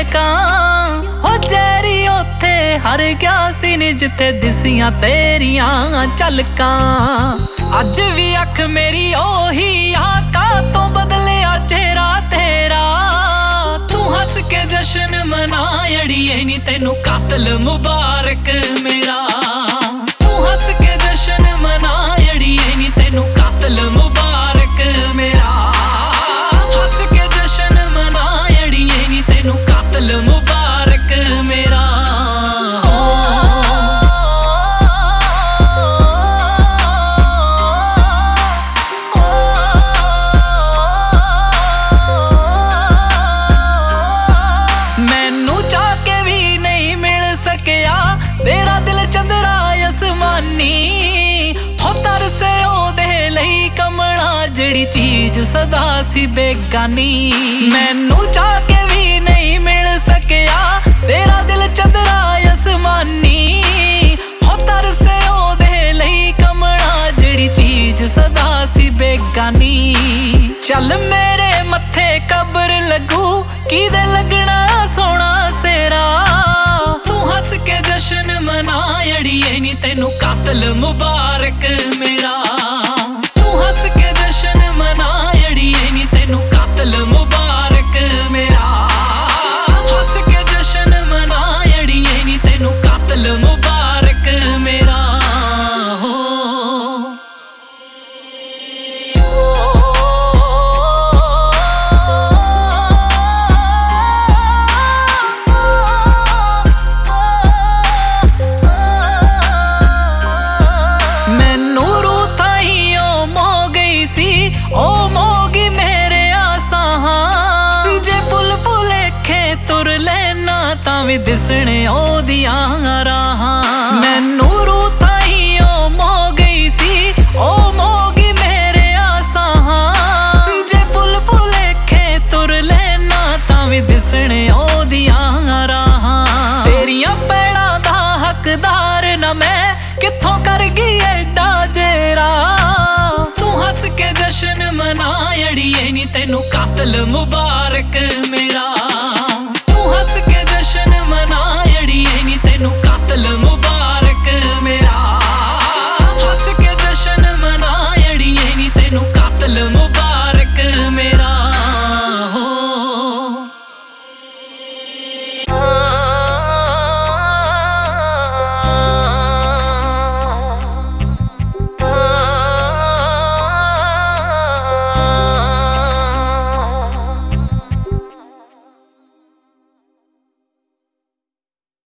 झलकां हो जैरी उत्थे हर गया सी नी जिथे दिसियां तेरियां झलकां। अज भी अख मेरी ओही आका तो बदलिया चेहरा तेरा। तू हस के जश्न मना अड़िए नी तेनू कातल मुबारक मेरा। तू हस के जश्न मना अड़िए नी तेनू कातल मुबारक मेरा। हस के जश्न मना अड़िए नी तेनू कातल मुबारक मेरा। मैनू चाह के भी नहीं मिल सकिया तेरा दिल चंदरा आसमानी। हो तरसे ओदे लई कमला जिहड़ी चीज सदा सी बेगानी। मैनू चाह के भी नहीं मिल सकिया तेरा दिल चंदरा आसमानी। हो तरसे ओदे लई कमला जिहड़ी चीज सदा सी बेगानी। चल मेरे मत्थे कब्र लगू किदे लगना सोना सेरा। तू हस के जश्न मना अड़िए नी तेनू कातल मुबारक मेरा। तू हस के जश्न मना अड़िए नी तेनू कातल मुबारक मेरा। हस के जश्न मना अड़िए नी तेनू कातल मुबारक मेरा। ओ मोगी मेरे आसां जे पुल भुलेखे तुर लेना तां भी दिसने ओदियां राहां। मैनू रूह ताई ओ मोह गई सी ओ मोगी मेरे आसां जे पुल भुलेखे तुर लेना तां भी दिसने ओदियां राहां। तेरियां पैड़ां दा हकदार न मैं कित्थों कर गई एडा जेरा। हस के जश्न मना अड़िए नी तेनू कातल मुबारक मेरा।